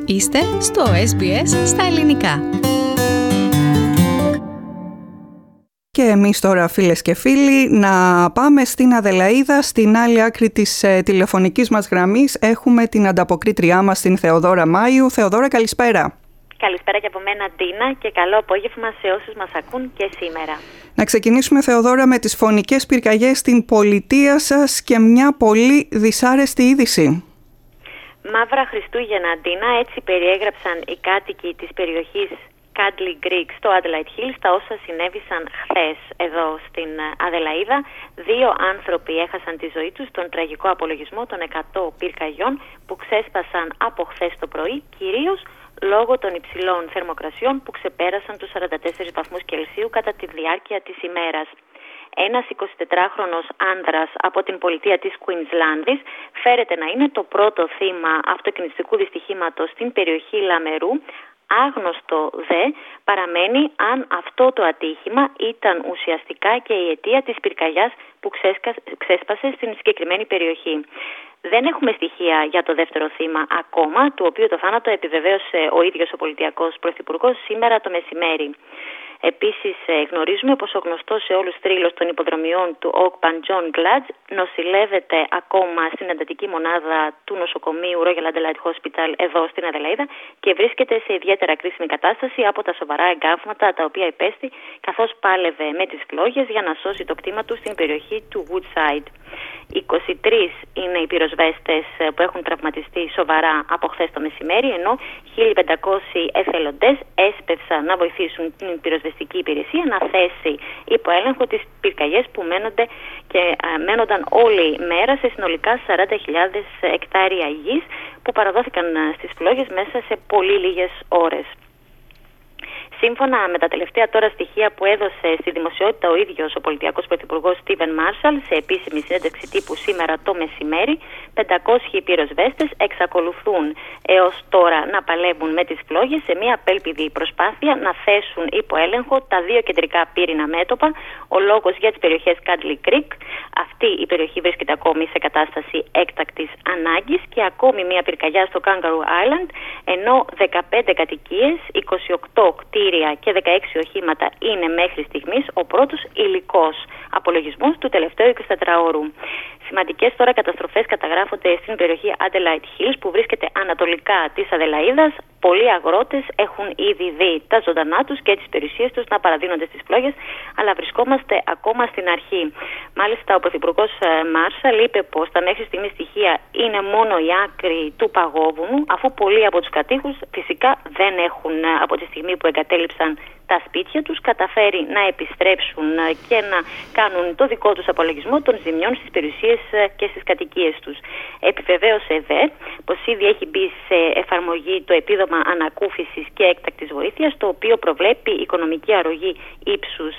Είστε στο SBS στα ελληνικά. Και εμείς τώρα, φίλες και φίλοι, να πάμε στην Αδελαΐδα. Στην άλλη άκρη της τηλεφωνικής μας γραμμής έχουμε την ανταποκρίτριά μας, την Θεοδόρα Μάιου. Θεοδόρα, καλησπέρα. Καλησπέρα και από μένα, Ντίνα, και καλό απόγευμα σε όσους μας ακούν και σήμερα. Να ξεκινήσουμε, Θεοδόρα, με τις φωνικές πυρκαγιές στην πολιτεία σας και μια πολύ δυσάρεστη είδηση. Μαύρα Χριστούγεννα, Ντίνα, έτσι περιέγραψαν οι κάτοικοι της περιοχής Candley Creek στο Adelaide Hills τα όσα συνέβησαν χθες εδώ στην Αδελαΐδα. 2 άνθρωποι έχασαν τη ζωή τους στον τραγικό απολογισμό των 100 πυρκαγιών που ξέσπασαν από χθες το πρωί, κυρίως λόγω των υψηλών θερμοκρασιών που ξεπέρασαν τους 44 βαθμούς Κελσίου κατά τη διάρκεια της ημέρας. Ένας 24χρονος άνδρας από την πολιτεία της Κουινσλάνδης φέρεται να είναι το πρώτο θύμα αυτοκινηστικού δυστυχήματος στην περιοχή Λαμερού. Άγνωστο δε παραμένει αν αυτό το ατύχημα ήταν ουσιαστικά και η αιτία της πυρκαγιάς που ξέσπασε στην συγκεκριμένη περιοχή. Δεν έχουμε στοιχεία για το δεύτερο θύμα ακόμα, του οποίου το θάνατο επιβεβαίωσε ο ίδιος ο πολιτιακός πρωθυπουργός σήμερα το μεσημέρι. Επίσης γνωρίζουμε πως ο γνωστός σε όλους θρύλος των υποδρομιών του Oakpan John Gladge νοσηλεύεται ακόμα στην εντατική μονάδα του νοσοκομείου Royal Adelaide Hospital εδώ στην Αδελαΐδα και βρίσκεται σε ιδιαίτερα κρίσιμη κατάσταση από τα σοβαρά εγκάβματα τα οποία υπέστη καθώς πάλευε με τις φλόγες για να σώσει το κτήμα του στην περιοχή του Woodside. 23 είναι οι πυροσβέστες που έχουν τραυματιστεί σοβαρά από χθες το μεσημέρι, ενώ 1.500 εθελοντές έσπευσαν να βοηθήσουν την πυροσβεστική υπηρεσία να θέσει υπό έλεγχο τις πυρκαγιές που μένονταν όλη μέρα σε συνολικά 40.000 εκτάρια γης που παραδόθηκαν στις φλόγες μέσα σε πολύ λίγες ώρες. Σύμφωνα με τα τελευταία τώρα στοιχεία που έδωσε στη δημοσιότητα ο ίδιος ο πολιτιακός πρωθυπουργός Στίβεν Μάρσαλ σε επίσημη συνέντευξη τύπου σήμερα το μεσημέρι, 500 πυροσβέστες εξακολουθούν έως τώρα να παλεύουν με τις φλόγες σε μια απέλπιδη προσπάθεια να θέσουν υπό έλεγχο τα 2 κεντρικά πύρινα μέτωπα. Ο λόγος για τις περιοχές Candley Creek. Αυτή η περιοχή βρίσκεται ακόμη σε κατάσταση έκτακτης ανάγκης και ακόμη μια πυρκαγιά στο Kangaroo Island, ενώ 15 κατοικίες, 28 κτίρια και 16 οχήματα είναι μέχρι στιγμής ο πρώτος υλικός απολογισμός του τελευταίου 24ωρου. Σημαντικές τώρα καταστροφές καταγράφονται στην περιοχή Adelaide Hills που βρίσκεται ανατολικά της Αδελαΐδας. Πολλοί αγρότες έχουν ήδη δει τα ζωντανά τους και τις περιουσίες τους να παραδίνονται στις φλόγες, αλλά βρισκόμαστε ακόμα στην αρχή. Μάλιστα, ο πρωθυπουργός Μάρσαλ είπε πως τα μέχρι στιγμή στοιχεία είναι μόνο η άκρη του παγόβουνου, αφού πολλοί από τους κατοίκους φυσικά δεν έχουν από τη στιγμή που εγκατέλειψαν τα σπίτια τους καταφέρει να επιστρέψουν και να κάνουν το δικό τους απολογισμό των ζημιών στις περιουσίες και στις κατοικίες τους. Επιβεβαίωσε δε πως ήδη έχει μπει σε εφαρμογή το επίδομα ανακούφισης και έκτακτης βοήθειας, το οποίο προβλέπει οικονομική αρρωγή ύψους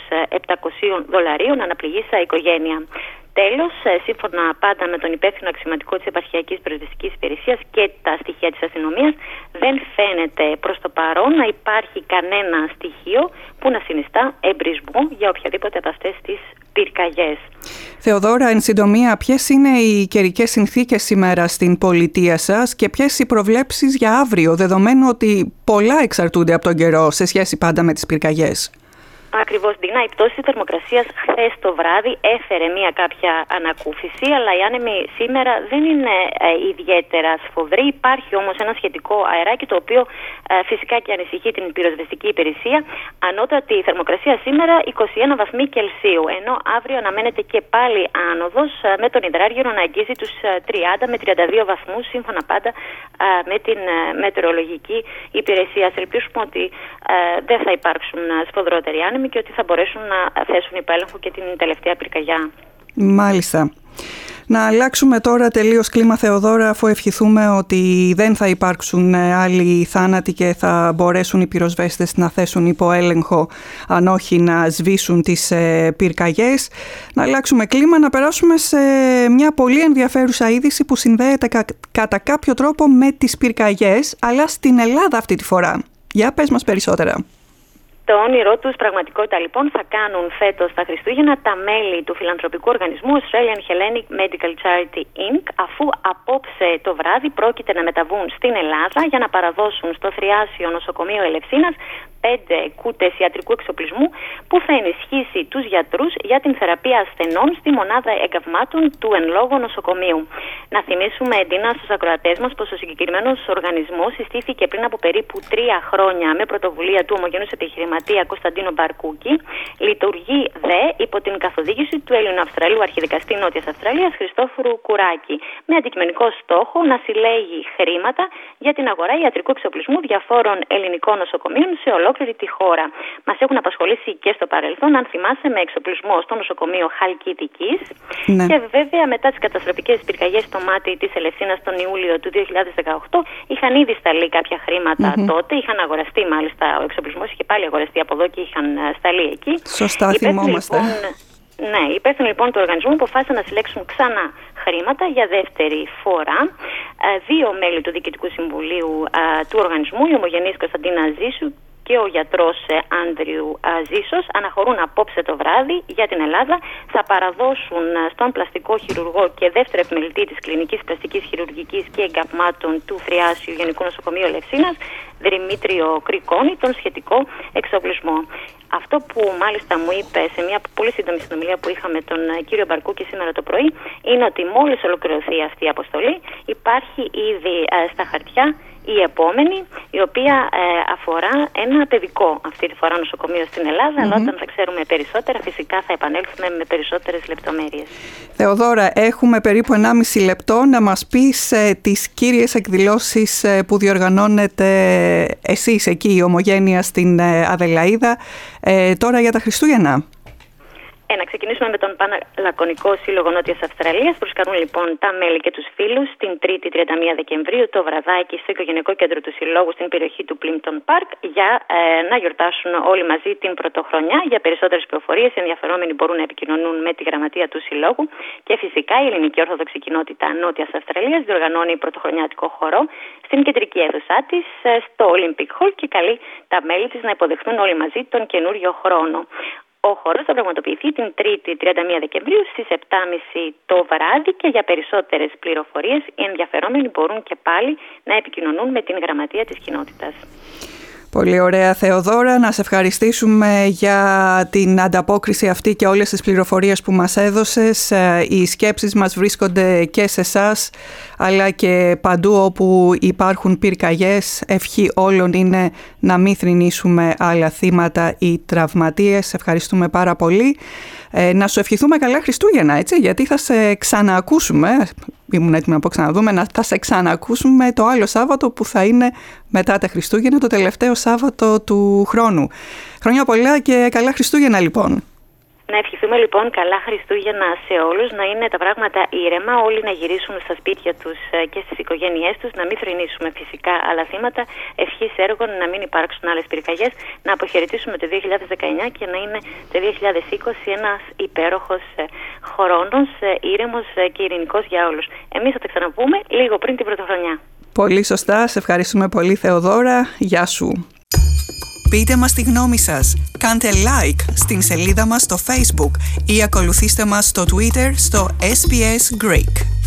$700 αναπληγήσα οικογένεια. Τέλος, σύμφωνα πάντα με τον υπεύθυνο αξιωματικό της επαρχιακής πυροσβεστικής υπηρεσίας και τα στοιχεία της αστυνομίας, δεν φαίνεται προς το παρόν να υπάρχει κανένα στοιχείο που να συνιστά εμπρισμό για οποιαδήποτε από αυτές τις πυρκαγιές. Θεοδόρα, εν συντομία, ποιες είναι οι καιρικές συνθήκες σήμερα στην πολιτεία σας και ποιες οι προβλέψεις για αύριο, δεδομένου ότι πολλά εξαρτούνται από τον καιρό σε σχέση πάντα με τις πυρκαγιές? Ακριβώς, Ντίνα, η πτώση της θερμοκρασίας χθες το βράδυ έφερε μια κάποια ανακούφιση, αλλά οι άνεμοι σήμερα δεν είναι ιδιαίτερα σφοδροί. Υπάρχει όμως ένα σχετικό αεράκι, το οποίο φυσικά και ανησυχεί την πυροσβεστική υπηρεσία. Ανώτατη θερμοκρασία σήμερα 21 βαθμοί Κελσίου, ενώ αύριο αναμένεται και πάλι άνοδος, με τον υδράργυρο να αγγίζει τους 30 με 32 βαθμούς, σύμφωνα πάντα με την μετεωρολογική υπηρεσία. Ας ελπίσουμε ότι δεν θα υπάρξουν σφοδρότεροι άνεμοι και ότι θα μπορέσουν να θέσουν υπό έλεγχο και την τελευταία πυρκαγιά. Μάλιστα. Να αλλάξουμε τώρα τελείως κλίμα, Θεοδόρα, αφού ευχηθούμε ότι δεν θα υπάρξουν άλλοι θάνατοι και θα μπορέσουν οι πυροσβέστες να θέσουν υπό έλεγχο, αν όχι να σβήσουν τις πυρκαγιές. Να αλλάξουμε κλίμα, να περάσουμε σε μια πολύ ενδιαφέρουσα είδηση που συνδέεται κατά κάποιο τρόπο με τις πυρκαγιές, αλλά στην Ελλάδα αυτή τη φορά. Για πες μας περισσότερα. Το όνειρό τους πραγματικότητα λοιπόν θα κάνουν φέτος τα Χριστούγεννα τα μέλη του φιλανθρωπικού οργανισμού Australian Hellenic Medical Charity Inc. αφού απόψε το βράδυ πρόκειται να μεταβούν στην Ελλάδα για να παραδώσουν στο Θριάσιο Νοσοκομείο Ελευσίνας 5 κούτες ιατρικού εξοπλισμού που θα ενισχύσει τους γιατρούς για την θεραπεία ασθενών στη μονάδα εγκαυμάτων του εν λόγω νοσοκομείου. Να θυμίσουμε, Ντίνα, στους ακροατές μας πως ο συγκεκριμένος οργανισμός συστήθηκε πριν από περίπου 3 χρόνια με πρωτοβουλία του ομογενούς επιχειρηματία Κωνσταντίνο Μπαρκούκη. Λειτουργεί δε υπό την καθοδήγηση του Έλληνο-Αυστραλίου αρχιδικαστή Νότιας Αυστραλίας Χριστόφορου Κουράκη, με αντικειμενικό στόχο να συλλέγει χρήματα για την αγορά ιατρικού εξοπλισμού διαφόρων ελληνικών νοσοκομείων σε ολόκληρη τη χώρα. Μας έχουν απασχολήσει και στο παρελθόν, αν θυμάσαι, με εξοπλισμό στο νοσοκομείο Χαλκιδικής. Ναι. Και βέβαια μετά τις καταστροφικές πυρκαγιές στο μάτι της Ελευσίνας τον Ιούλιο του 2018 είχαν ήδη σταλεί κάποια χρήματα τότε, είχαν αγοραστεί μάλιστα, ο εξοπλισμός είχε πάλι αγοραστεί από εδώ και είχαν σταλεί εκεί. Σωστά, θυμόμαστε. Ναι, οι υπεύθυνοι λοιπόν του οργανισμού αποφάσισαν να συλλέξουν ξανά χρήματα για δεύτερη φορά. 2 μέλη του Διοικητικού Συμβουλίου του οργανισμού, η ομογενής Κωνσταντίνα Ζήσου και ο γιατρός Άνδριου Ζήσος, αναχωρούν απόψε το βράδυ για την Ελλάδα. Θα παραδώσουν στον πλαστικό χειρουργό και δεύτερο επιμελητή της Κλινικής Πλαστικής Χειρουργικής και Εγκαυμάτων του Θριάσιου Γενικού Νοσοκομείου Ελευσίνας, Δημήτριο Κρικόνη, τον σχετικό εξοπλισμό. Αυτό που μάλιστα μου είπε σε μια πολύ σύντομη συνομιλία που είχαμε τον κύριο Μπαρκούκη σήμερα το πρωί είναι ότι μόλις ολοκληρωθεί αυτή η αποστολή υπάρχει ήδη στα χαρτιά η επόμενη, η οποία αφορά ένα παιδικό αυτή τη φορά νοσοκομείο στην Ελλάδα, αλλά όταν θα ξέρουμε περισσότερα φυσικά θα επανέλθουμε με περισσότερες λεπτομέρειες. Θεοδόρα, έχουμε περίπου 1,5 λεπτό να μας πεις τις κύριες εκδηλώσεις που διοργανώνετε εσείς εκεί, η Ομογένεια στην Αδελαΐδα, τώρα για τα Χριστούγεννα. Να ξεκινήσουμε με τον Πανλακωνικό Σύλλογο Νότιας Αυστραλίας. Προσκαλούν λοιπόν τα μέλη και τους φίλους την 3η 31 Δεκεμβρίου το βραδάκι στο οικογενειακό κέντρο του Συλλόγου στην περιοχή του Plimpton Park για να γιορτάσουν όλοι μαζί την πρωτοχρονιά. Για περισσότερες πληροφορίες οι ενδιαφερόμενοι μπορούν να επικοινωνούν με τη γραμματεία του Συλλόγου και φυσικά η Ελληνική Ορθόδοξη Κοινότητα Νότιας Αυστραλίας διοργανώνει πρωτοχρονιάτικο χορό στην κεντρική αίθουσά της στο Olympic Hall και καλεί τα μέλη της να υποδεχθούν όλοι μαζί τον καινούριο χρόνο. Ο χορός θα πραγματοποιηθεί την 3η 31 Δεκεμβρίου στις 7.30 το βράδυ και για περισσότερες πληροφορίες οι ενδιαφερόμενοι μπορούν και πάλι να επικοινωνούν με την γραμματεία της κοινότητας. Πολύ ωραία, Θεοδόρα. Να σε ευχαριστήσουμε για την ανταπόκριση αυτή και όλες τις πληροφορίες που μας έδωσες. Οι σκέψεις μας βρίσκονται και σε εσάς, αλλά και παντού όπου υπάρχουν πυρκαγιές. Ευχή όλων είναι να μην θρηνήσουμε άλλα θύματα ή τραυματίες. Ευχαριστούμε πάρα πολύ. Να σου ευχηθούμε καλά Χριστούγεννα, έτσι, γιατί θα σε ξαναακούσουμε. Ήμουν έτοιμη να πω ξαναδούμε, θα σε ξανακούσουμε το άλλο Σάββατο που θα είναι μετά τα Χριστούγεννα, το τελευταίο Σάββατο του χρόνου. Χρόνια πολλά και καλά Χριστούγεννα λοιπόν. Να ευχηθούμε λοιπόν καλά Χριστούγεννα σε όλους, να είναι τα πράγματα ήρεμα, όλοι να γυρίσουν στα σπίτια τους και στις οικογένειές τους, να μην θρηνήσουμε φυσικά άλλα θύματα, ευχής έργων, να μην υπάρξουν άλλες πυρκαγιές, να αποχαιρετήσουμε το 2019 και να είναι το 2020 ένας υπέροχος χρόνος, ήρεμος και ειρηνικός για όλους. Εμείς θα τα ξαναπούμε λίγο πριν την πρωτοχρονιά. Πολύ σωστά, σε ευχαριστούμε πολύ Θεοδόρα, γεια σου. Πείτε μας τη γνώμη σας, κάντε like στην σελίδα μας στο Facebook ή ακολουθήστε μας στο Twitter στο SBS Greek.